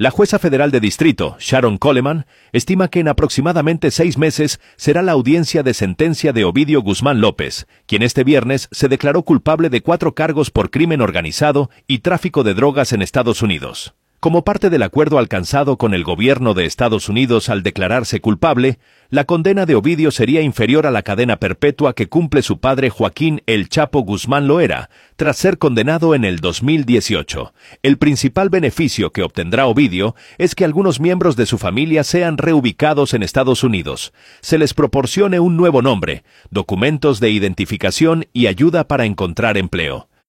La jueza federal de distrito, Sharon Coleman, estima que en aproximadamente 6 meses será la audiencia de sentencia de Ovidio Guzmán López, quien este viernes se declaró culpable de 4 cargos por crimen organizado y tráfico de drogas en Estados Unidos. Como parte del acuerdo alcanzado con el gobierno de Estados Unidos al declararse culpable, la condena de Ovidio sería inferior a la cadena perpetua que cumple su padre Joaquín El Chapo Guzmán Loera, tras ser condenado en el 2018. El principal beneficio que obtendrá Ovidio es que algunos miembros de su familia sean reubicados en Estados Unidos, se les proporcione un nuevo nombre, documentos de identificación y ayuda para encontrar empleo.